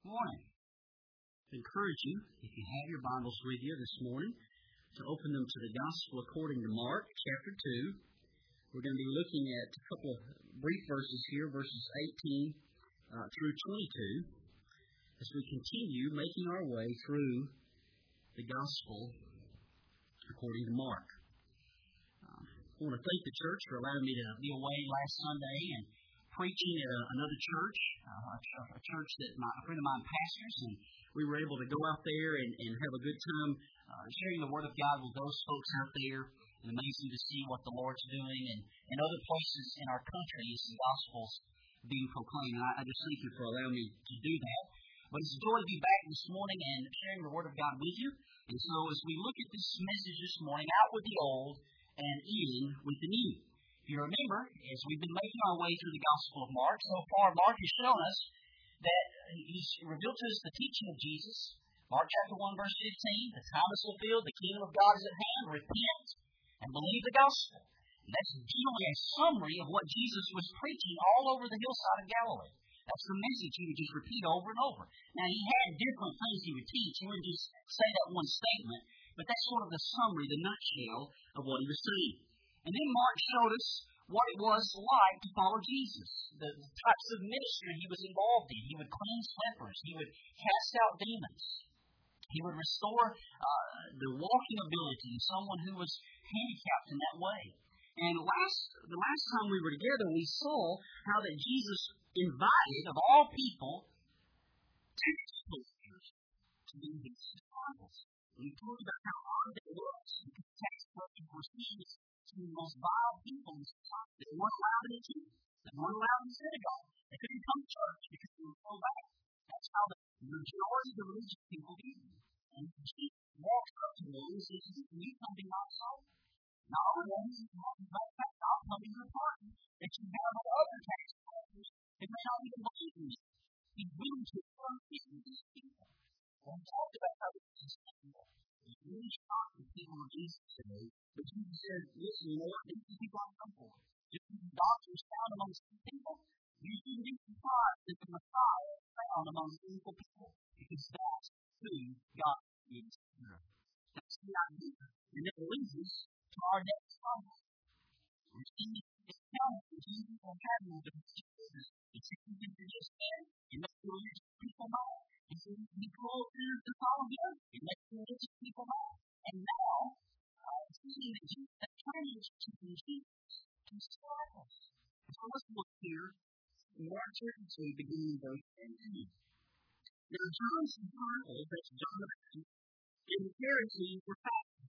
Morning. I encourage you, if you have your Bibles with you this morning, to open them to the Gospel according to Mark, chapter 2. We're going to be looking at a couple of brief verses here, verses 18 through 22, as we continue making our way through the Gospel according to Mark. I want to thank the church for allowing me to be away last Sunday and preaching at another church, a church that a friend of mine pastors, and we were able to go out there and have a good time sharing the Word of God with those folks out there. And amazing to see what the Lord's doing, and other places in our country as the gospel's being proclaimed. And I just thank you for allowing me to do that. But it's a joy to be back this morning and sharing the Word of God with you. And so as we look at this message this morning, out with the old and in with the new. If you remember, as we've been making our way through the Gospel of Mark, so far Mark has shown us that he's revealed to us the teaching of Jesus. Mark chapter 1, verse 15, the time is fulfilled, the kingdom of God is at hand, repent and believe the gospel. And that's generally a summary of what Jesus was preaching all over the hillside of Galilee. That's the message he would just repeat over and over. Now, he had different things he would teach. He wouldn't just say that one statement, but that's sort of the summary, the nutshell of what he was saying. And then Mark showed us what it was like to follow Jesus, the types of ministry he was involved in. He would cleanse lepers. He would cast out demons. He would restore the walking ability of someone who was handicapped in that way. And the last time we were together, we saw how that Jesus invited, of all people, tax collectors to be his disciples. We talked about how hard that was, because tax collectors were seen as some of the most vile people in society. They weren't allowed in the temple. They weren't allowed in the synagogue. They couldn't come to church because they were so bad. That's how the majority of the religious people did. And Jesus walks up to them and says, "Can you come be my soul? Not only that, he's talking about that, I'll come to your party that you have with other tax collectors that may not even believe in me." He's willing to come to these people. And we talked about how this is people. It's really shocking the people of Jesus today. But Jesus said, "Listen, you know what? These are people I'm come for. Just as doctors found among some people, you shouldn't be surprised that the Messiah is found among sinful people, because that's who God is." That's the idea. And that leads us to our next Sunday. We're seeing this account of Jesus and having the Jesus. It's something to just say, and make the religious people mad. He said, "He called sinners to follow him," and make the religious people mad. And now, seeing that Jesus has changed to Jesus to disciples. So let's look here in Mark chapter 2, beginning in verse 18. Now John's disciples, that's John the Baptist, and the Pharisees were fasting.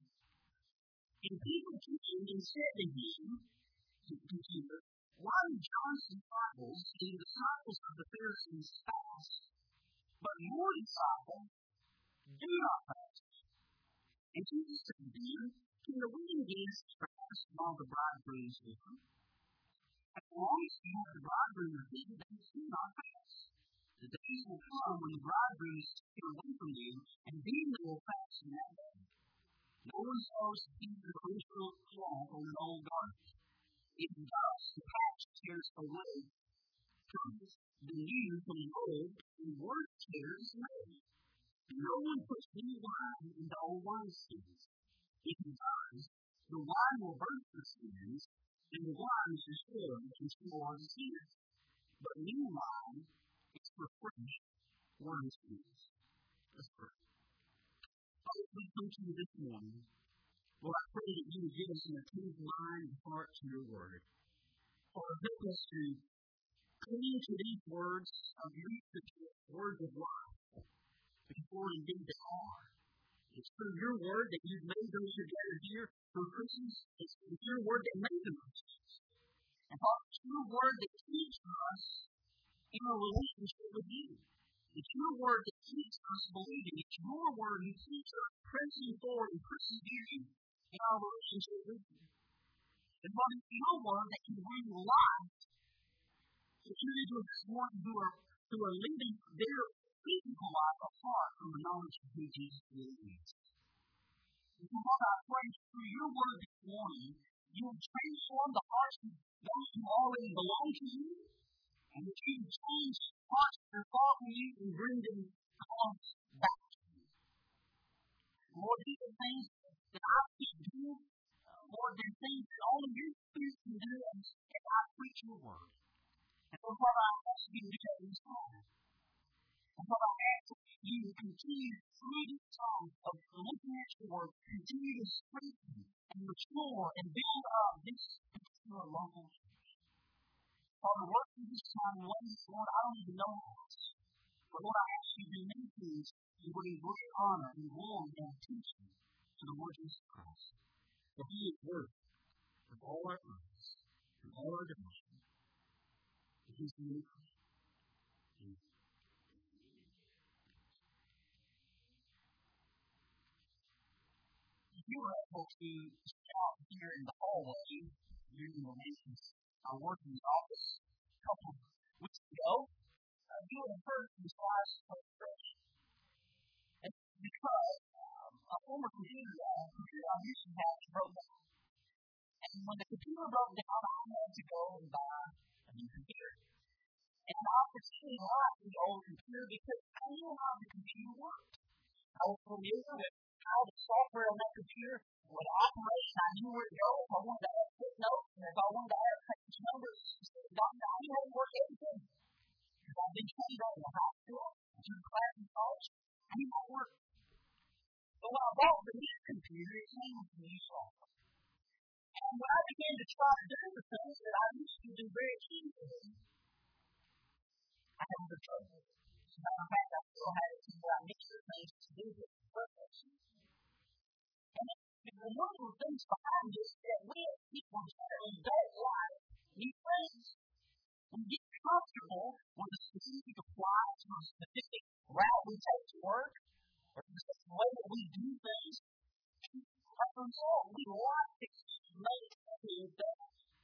And people came and said to him, to Jesus, "Why do John's disciples and the disciples of the Pharisees fast, but your disciples do not fast?" And Jesus said to them, "Can the wedding guests fast while the bridegroom is with them? As long as you have the bridegroom with you, they do not fast. The days will come when the bridegroom is taken away from you, and then they will fast in that day. No one sews a piece of original cloth on an old garment. If thus the patch tears away from the new from the old, and worse tears away. No one puts new wine into old wineskins. If he does, the wine will burst the skins, and the wine is destroyed and spoils the skins. But new wine is for fresh wineskins." Let's pray. Father, we come to you this morning. Lord, I pray that you would give us an attentive mind and heart to your word. Lord, help us to cling to these words of your scripture, words of life. Because, Lord, indeed they are. It's through your word that you've made those who gather here for Christmas. It's your word that made them Christians. And Father, it's your word that keeps us in a relationship with you. It's your word that keeps us believing. It's your word that keeps us pressing forward and persevering in our relationship with you. And Father, it's your word that can bring life to individuals this morning who are living their physical life apart from the knowledge of who Jesus really is. And so, Father, I pray through your word this morning, you will transform the hearts of those who already belong to you, And that you can change hearts that are far from you and bring them close back to you. Lord, these are things that I can't do. Lord, they're things that only your Spirit can do as I preach your word. And so, Father, I ask you to do that in this moment. And Father, I ask that you continue through this time of looking at your word, continue to strengthen and mature and build up this particular local church. Father, work through this time in ways, Lord, I don't even know how. But Lord, I ask you to do many things and bring great honor and glory and attention to the Lord Jesus Christ. For he is worthy of all our praise and all our devotion. In his name we pray. Amen. If you were able to shout here in the hallway during the nation's work in the office a couple of weeks ago, you would have heard these last illustration. And because a former computer I used to have broke down. And when the computer broke down, I had to go and buy a new computer. And I opportunity liked the old computer because I knew how the computer worked. I was familiar with how the software on that computer would operate, and I knew where to go if I wanted to add footnotes, and if I wanted to add page numbers, I knew how to work everything. Because I've been trained on in high school, through class in college, I knew how to work. But when I bought the new computer, it came with the new software. And when I began to try to do the things that I used to do very easily, I had a trouble with it. As a matter of fact, I still had it where I mixed the things to do with the purpose. And one of the things behind this is that we as people generally don't like new things. We get comfortable with a specific appliance or a specific route we take to work or the way that we do things. And as a result, we like to maintain that.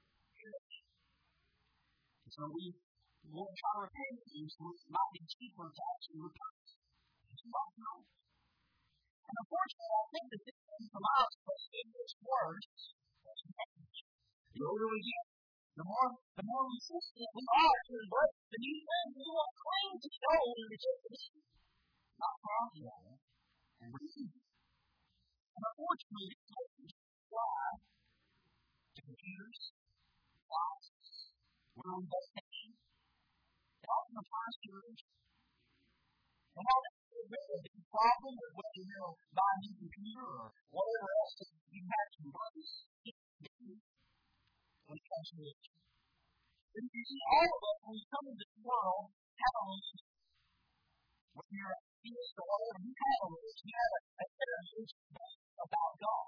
So we won't try to repair things that might be cheaper to actually replace. It's not right. And unfortunately, I think that this thing from our perspective is worse than change. The older we get, the more resistant we are to embrace the new things. We want to cling to the old and reject the new. Not proud of the old and receive it. And unfortunately, this message apply to computers, devices, we're on vacation. It often applies to religion. And how that is really a big problem with whether you're buying a new computer or whatever else that you have to embrace when it comes to religion. And you see, all of us, when we come into this world, have a religion. Whether you're an atheist or whatever, you have a religion. You have a set of religion about God.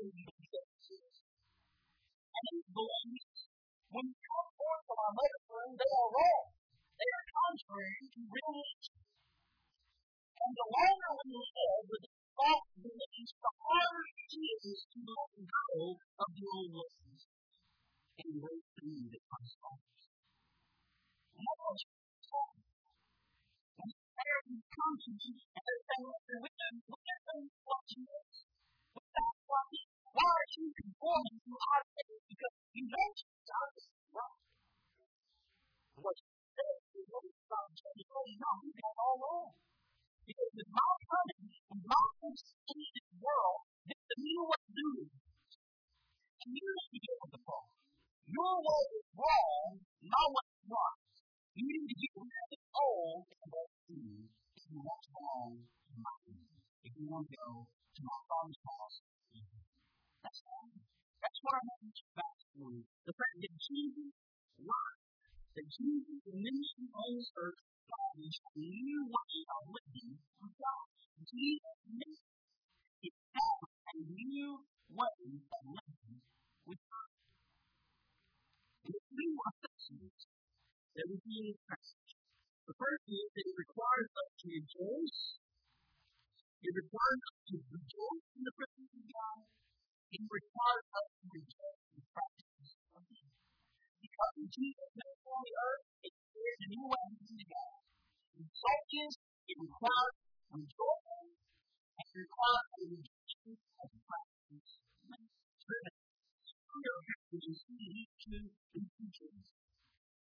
And these beliefs, when you come forth from our mother's womb, they are wrong. They are contrary to real religion. And the longer we live with these false beliefs, the harder it is to let go of the old ways and embrace the new that Christ offers. And that's what Jesus told me. When parents come to me and they say, listen, we just don't want you this. We don't want you. Why are you conforming to our faith? Because you don't start this right. What you say is what you start to say. No, you got all wrong. Because with my coming, with my in this world, there's a new way to do it. And you need to get with the problem. Your way is wrong, my way is right. You need to get rid of the old and go to new if you want to belong to my kingdom. If you want to go to my Father's house, that's fine. That's what I want you back to morning. The fact that Jesus lied, that Jesus ministry on this earth established a new way of living with God. Jesus established a new way of living with God. And there's three more sections that we see in this passage. The first is that it requires us to rejoice. It requires us to rejoice in the presence of God. It requires us to rejoice in the practices of God. Because when Jesus came on the earth, it created a new way of living to God. The result is it requires rejoicing and it requires a rejoicing of the practices of God. So that we are happy to see these two teachings.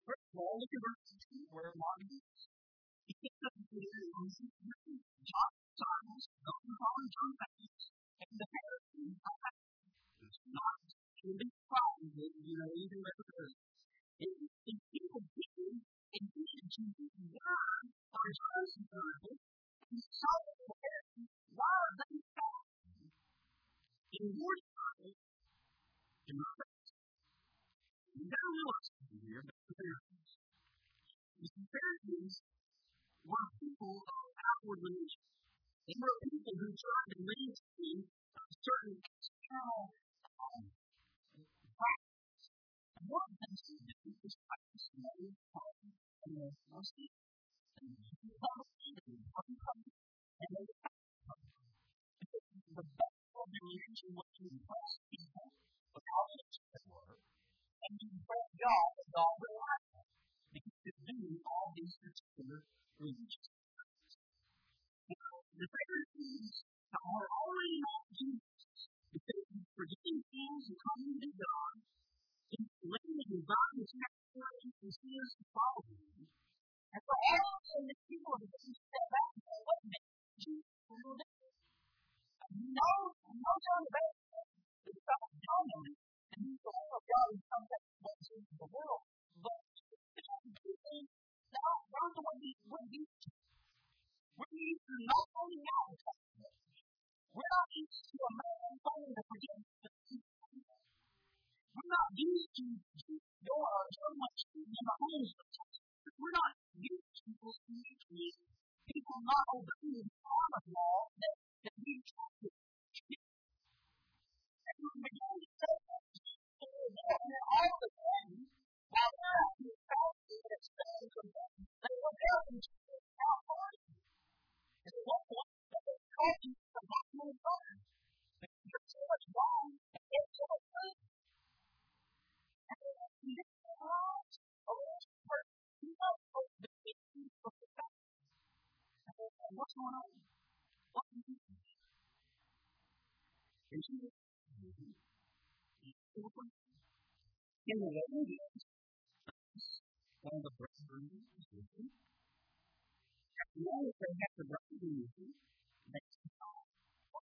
First of all, look at verse 2 where Mark is. He picks up the John Simons, Dr. Colin John Baptist, and the Pharisees. It's not really problem with, even representatives. And people did, and needed to learn our Johnson Bible, and so why are they found in your Bible and not theirs? You've got to realize something here about the Pharisees. The Pharisees were people of outward religion. They were people who tried to maintain a certain external practice. And one of the things they did was practice money, and mercy, and policy, and they would the best of their religion was to impress people with how rich they were, and to impress God that God would like them, because they could do all these particular religious things. The Pharisees are already not Jesus, because he's forgetting things and coming to God, and letting them invite his taxpayers and sinners to follow him. And so all of a sudden, the people of the business step back and say, wait a minute, Jesus is a little different. No, John the Baptist is the son of John, and he's the Son of God who comes out of the world. But people not the way we're used to. We're used to not holding out the Testament. We're not used to a man holding the forgiveness of people. We're not used to so much in the homes of Testament. We're not used to people not obeying the common law that we trusted. And we began to say that. And then all of a sudden, while they're out here fasting and expecting from them, they look out and see this outward. And at one point, they call you the bottom of the burden. There's so much wrong, and there's so much good. And then you get to the house, you know, the issues of the fact. And what's going on? What do you do? And she was in the Leviticus, one of the first verses is written. As long as they have the right to use it, that's not what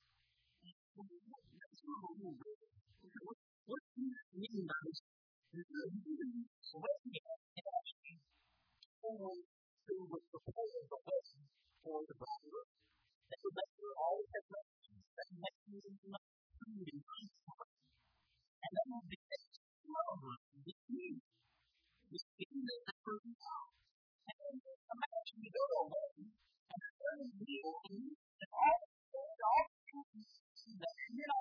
do you mean by this? So let's get it actually someone who was prepared the way for the brother. And so that's where all the technologies that mechanisms not food and transport. And that will be this need. This thing that the person out. And then imagine you go to a wedding and a certain meal and all that,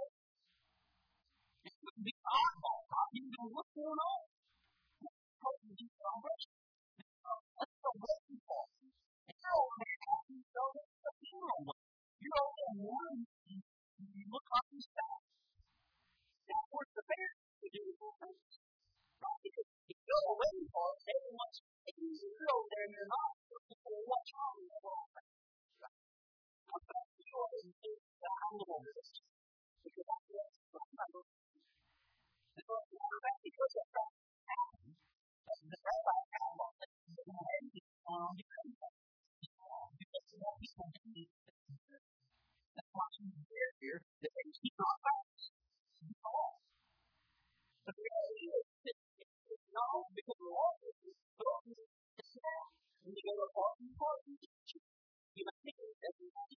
it wouldn't be oddball. You know, what's going on? What's the celebration? What's the wedding for? And so, you know, it's a funeral wedding. You're over in one, you look up and stuff. That's what the parents to do with their friends. Right? Because if you go to a wedding for it, everyone's over there and you're not. What's wrong with the world? I'm going to feel it I'm a little bit. Because I'm going to remember. And so, because of that happened, the rabbi found out that the wedding on the Christmas. Because more people need that's why she's here, that she's not fast. But the reality is, it's not because of all this, but it's now. When you go to a party, you might think it's everybody.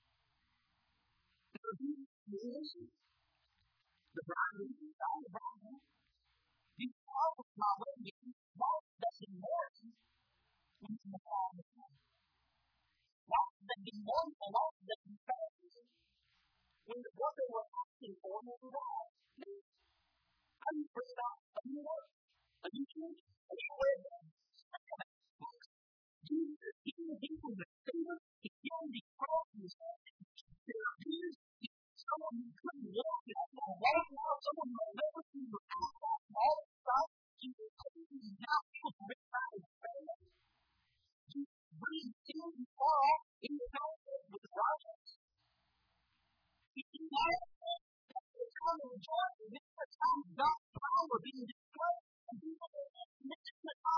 So who is the bridegroom? Not the bridegroom. You always not waiting. That's important when it's the fall of the sun. Not that be wonderful, not that be fast. When what they were asking for was wrong. How do you bring about a new work? A new change? A new way of living? Jesus, even the people that favor, he killed the crosses. There appears to be someone who couldn't walk it. Someone who will never see the path and all the stuff. Jesus is not able to bring back his family. Jesus breathed in and far off in the fellowship with the righteous. He did not time of rejoicing. This is the time of God's power being displayed. And people are connected to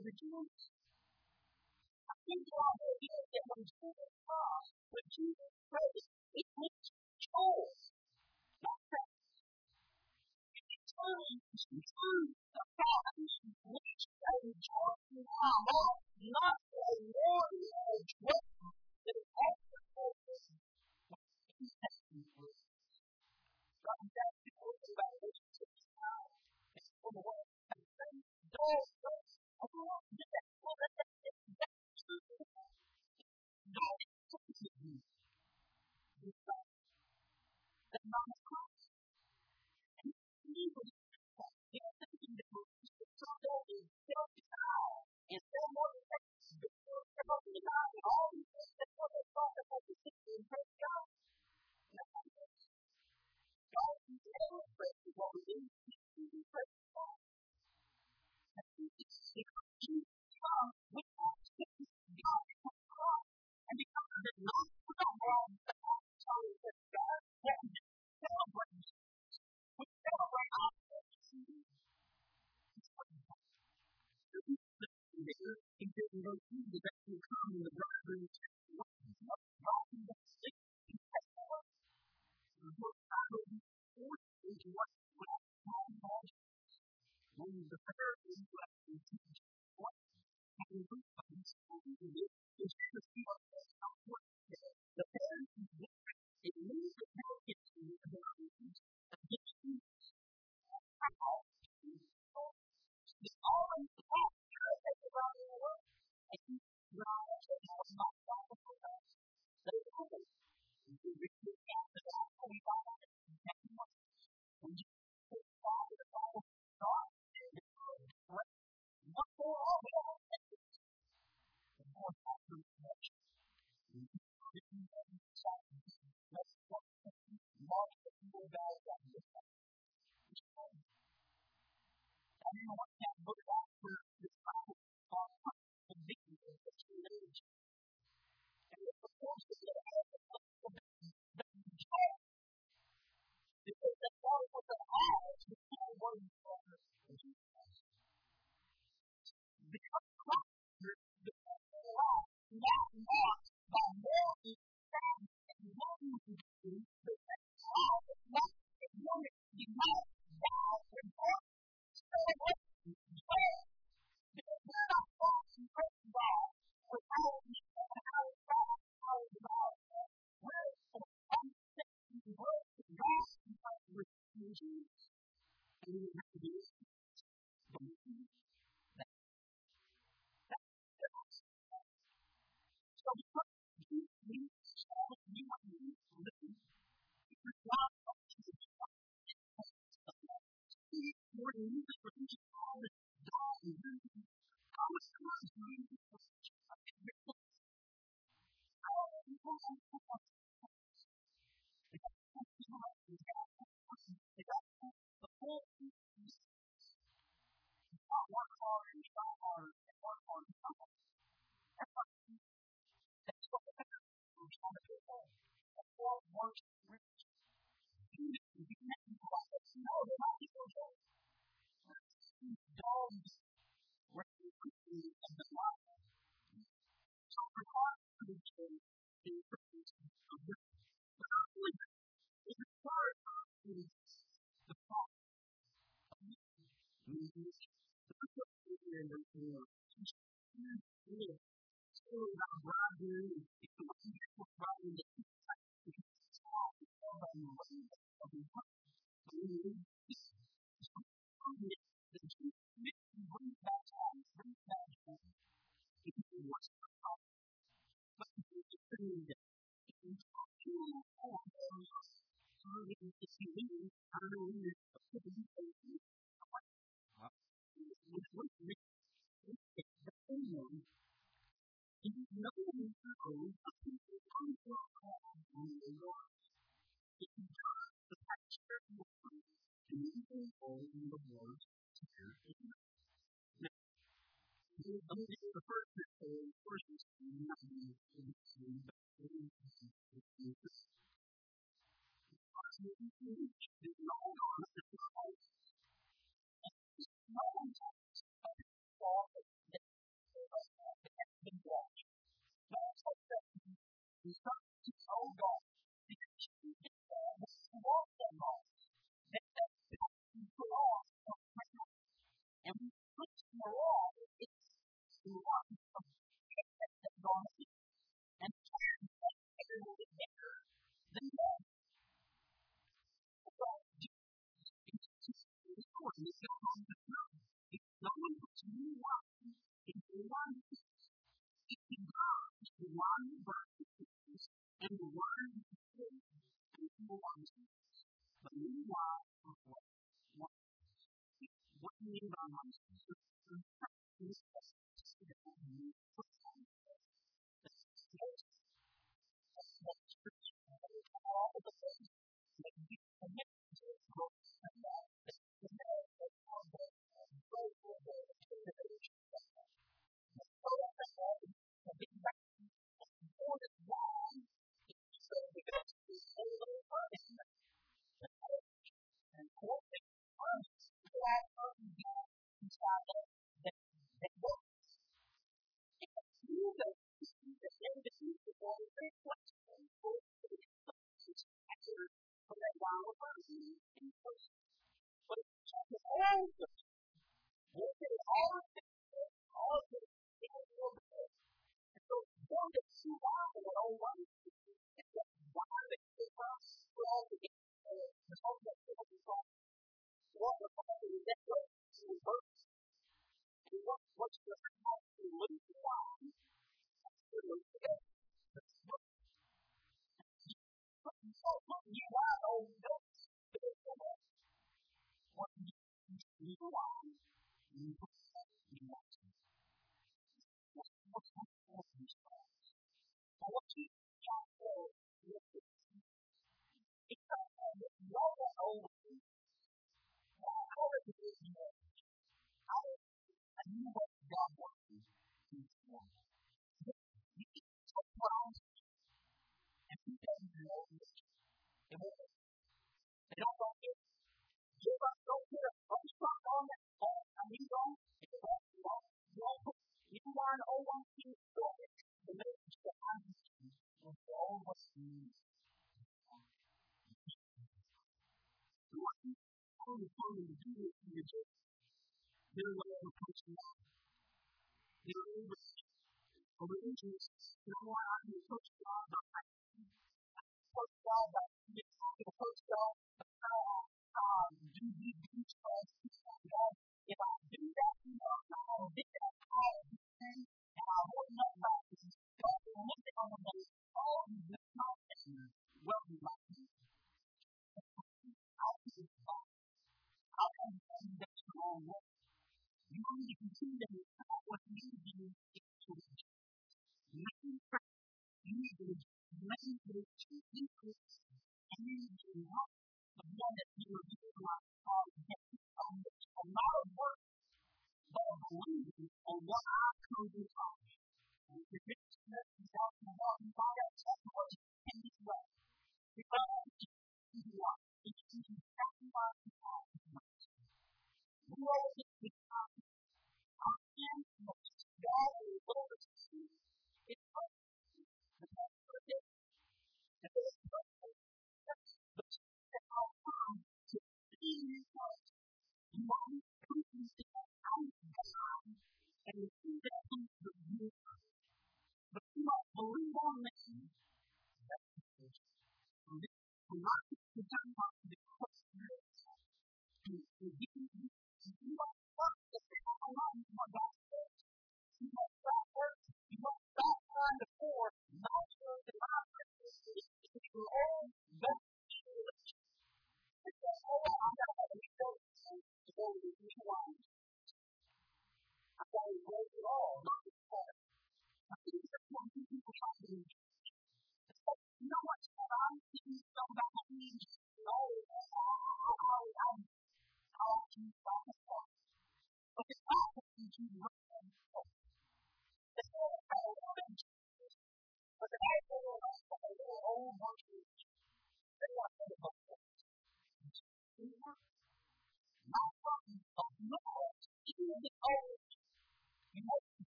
rejoice. I think all the years that when Jesus comes, when Jesus prays, it makes joy. Not that it turns the problems which a rejoicing heart, not a worry or dread, but an extra focus. God does the only way that you can tell. It's for the world. Those We start to see, oh God, because you did that, we want that God. That we put off from prayer. And we put in the law, it's the law of that God is. And prayer is better than that. So, it's important. It's not on the throne. It's no one but you one. It's the one who is in God. It's the one who burns the things. And the one who is good. And the one who is. But meanwhile, what do you mean by my sister?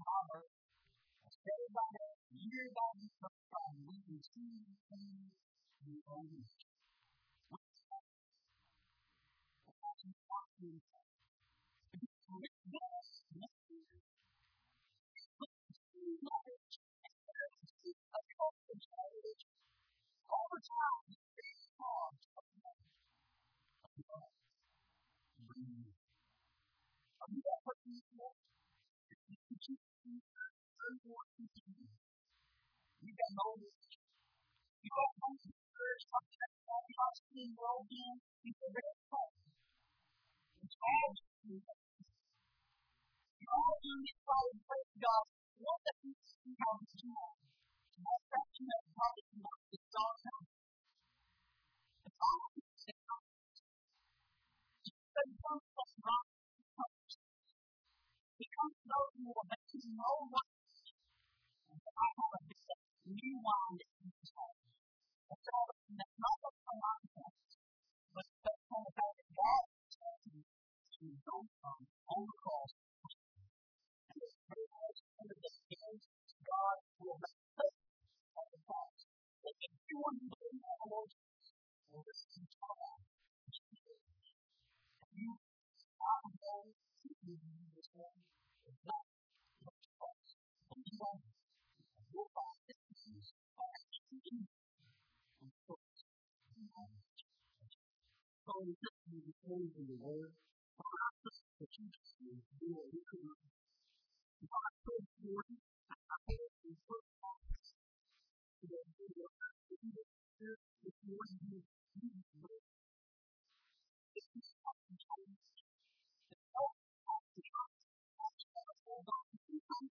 Father, day by day, year by year, we can see things in the own image. We can over time, you got Moses, you got Moses, well-being, you can very fun. It's all doing it by the grace of God. What that means is how it's doing. What's that thing that God is not the God of? It's all it comes from God. It comes to those who are making no one. I have a new wine that you can try. That's all that's not what's on my mind. But that's on the fact that God is telling you to go from on the cross. And it's very much under the hands of God will make us on the cross. If you want to believe in the Lord Jesus, or this is God, you are going to be this one. It's not the cross. But you want your body is used by teaching and focus. So we just need to hold in the word. The teachers will do what we could do. If I could do it, I could do it. So that we will have to do it. If you want to do it, you can do it. If you want to do it, it's all about the trust. That's all about the trust.